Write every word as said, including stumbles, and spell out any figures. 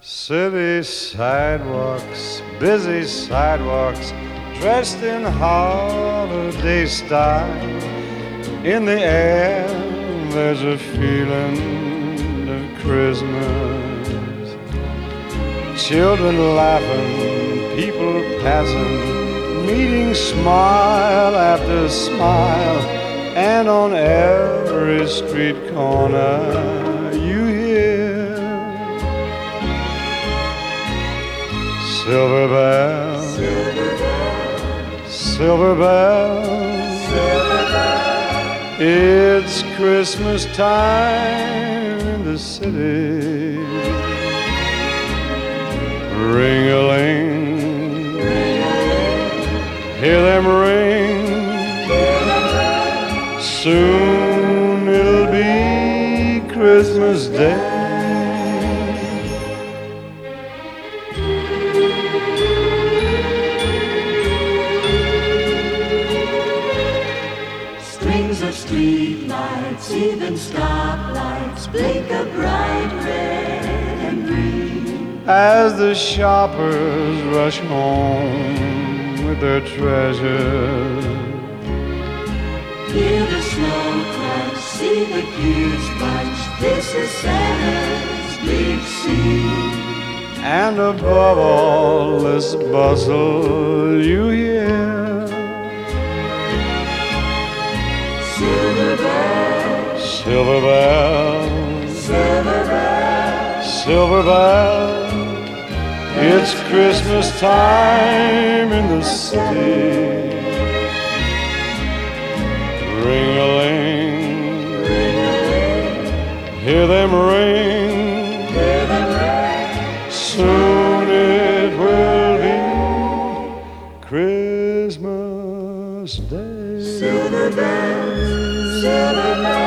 City sidewalks, busy sidewalks, dressed in holiday style. In the air, there's a feeling of Christmas. Children laughing, people passing, meeting smile after smile, and on every street corner you hear silver bells, silver bells, silver bells, silver bells. It's Christmas time in the city. Ring-a-ling, ring-a-ling, hear them ring, hear them ring. Soon it'll be Christmas Day. Strings of street lights, even stoplights, blink a bright red and green as the shoppers rush home with their treasures. Hear the snow crunch, see the kids bunch. This is Santa's big scene. And above all this bustle you hear silver bells, silver bells, silver bells, silver bells. It's Christmas time in the city. Ring-a-ling, ring-a-ling, hear them ring, hear them ring. soon it will be Christmas Day. Silver bells, silver bells.